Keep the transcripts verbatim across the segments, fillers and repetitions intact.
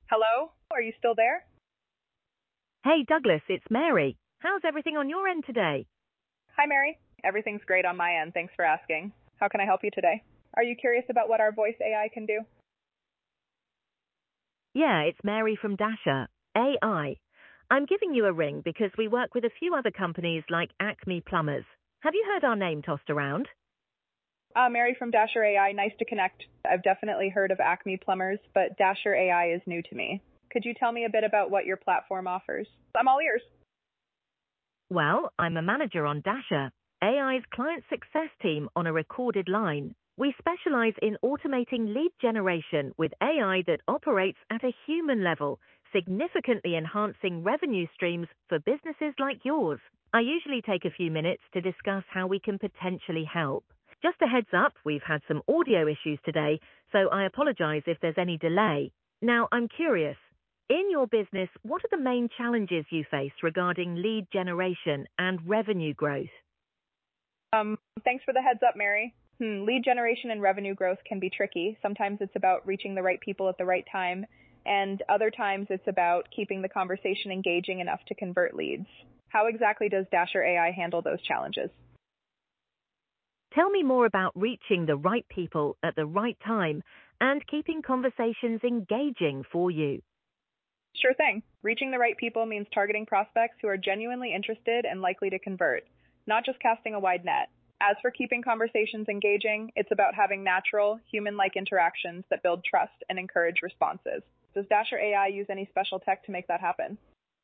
Hello? Are you still there? Hey, Douglas, it's Mary. How's everything on your end today? Hi, Mary. Everything's great on my end. Thanks for asking. How can I help you today? Are you curious about what our voice A I can do? Yeah, it's Mary from Dasher, A I. I'm giving you a ring because we work with a few other companies like Acme Plumbers. Have you heard our name tossed around? Uh, Mary from Dasher A I. Nice to connect. I've definitely heard of Acme Plumbers, but Dasher A I is new to me. Could you tell me a bit about what your platform offers? I'm all ears. Well, I'm a manager on Dasher, A I's client success team on a recorded line. We specialize in automating lead generation with A I that operates at a human level, significantly enhancing revenue streams for businesses like yours. I usually take a few minutes to discuss how we can potentially help. Just a heads up, we've had some audio issues today, so I apologize if there's any delay. Now, I'm curious. In your business, what are the main challenges you face regarding lead generation and revenue growth? Um, thanks for the heads up, Mary. Hmm, lead generation and revenue growth can be tricky. Sometimes it's about reaching the right people at the right time, and other times it's about keeping the conversation engaging enough to convert leads. How exactly does Dasher A I handle those challenges? Tell me more about reaching the right people at the right time and keeping conversations engaging for you. Sure thing. Reaching the right people means targeting prospects who are genuinely interested and likely to convert, not just casting a wide net. As for keeping conversations engaging, it's about having natural, human-like interactions that build trust and encourage responses. Does Dasher A I use any special tech to make that happen?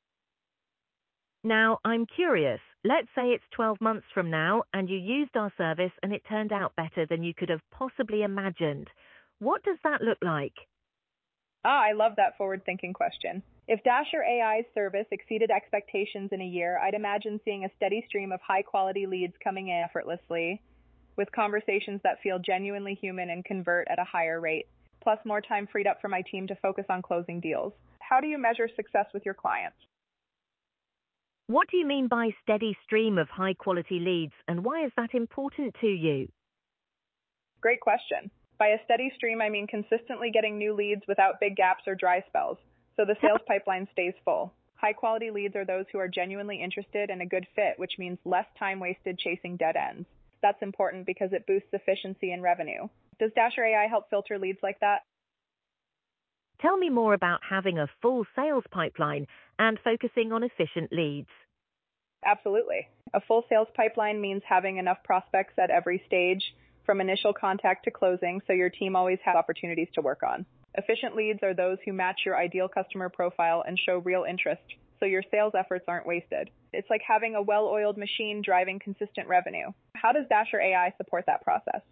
Now, I'm curious. Let's say it's twelve months from now and you used our service and it turned out better than you could have possibly imagined. What does that look like? Ah, I love that forward-thinking question. If Dasher A I's service exceeded expectations in a year, I'd imagine seeing a steady stream of high-quality leads coming in effortlessly, with conversations that feel genuinely human and convert at a higher rate, plus more time freed up for my team to focus on closing deals. How do you measure success with your clients? What do you mean by steady stream of high-quality leads and why is that important to you? Great question. By a steady stream, I mean consistently getting new leads without big gaps or dry spells, so the sales pipeline stays full. High-quality leads are those who are genuinely interested and a good fit, which means less time wasted chasing dead ends. That's important because it boosts efficiency and revenue. Does Dasher A I help filter leads like that? Tell me more about having a full sales pipeline and focusing on efficient leads. Absolutely. A full sales pipeline means having enough prospects at every stage, from initial contact to closing, so your team always has opportunities to work on. Efficient leads are those who match your ideal customer profile and show real interest, so your sales efforts aren't wasted. It's like having a well-oiled machine driving consistent revenue. How does Dasher A I support that process?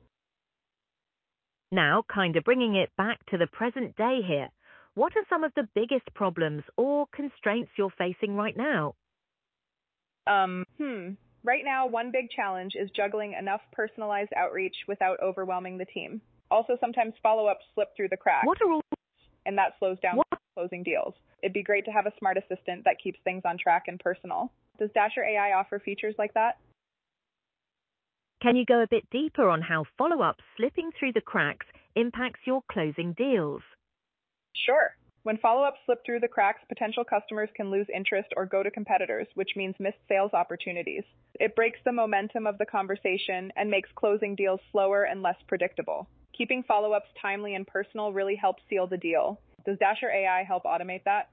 Now, kind of bringing it back to the present day here, what are some of the biggest problems or constraints you're facing right now? Um, hmm. Right now, one big challenge is juggling enough personalized outreach without overwhelming the team. Also, sometimes follow-ups slip through the cracks, What are all and that slows down what closing deals. It'd be great to have a smart assistant that keeps things on track and personal. Does Dasher A I offer features like that? Can you go a bit deeper on how follow-up slipping through the cracks impacts your closing deals? Sure. When follow-ups slip through the cracks, potential customers can lose interest or go to competitors, which means missed sales opportunities. It breaks the momentum of the conversation and makes closing deals slower and less predictable. Keeping follow-ups timely and personal really helps seal the deal. Does Dasher A I help automate that?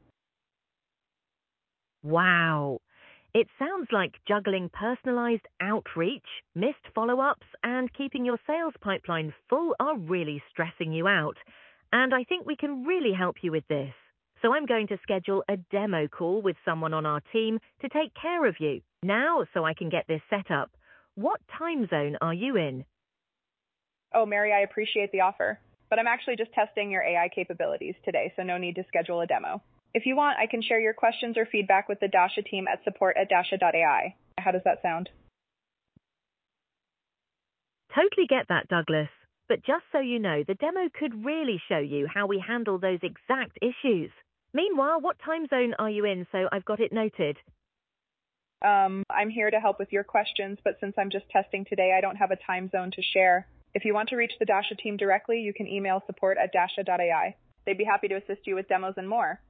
Wow. It sounds like juggling personalized outreach, missed follow-ups, and keeping your sales pipeline full are really stressing you out. And I think we can really help you with this. So I'm going to schedule a demo call with someone on our team to take care of you now so I can get this set up. What time zone are you in? Oh, Mary, I appreciate the offer, but I'm actually just testing your A I capabilities today, so no need to schedule a demo. If you want, I can share your questions or feedback with the Dasha team at support at dasha dot A I. How does that sound? Totally get that, Douglas. But just so you know, the demo could really show you how we handle those exact issues. Meanwhile, what time zone are you in so I've got it noted? Um, I'm here to help with your questions, but since I'm just testing today, I don't have a time zone to share. If you want to reach the Dasha team directly, you can email support at dasha dot A I. They'd be happy to assist you with demos and more.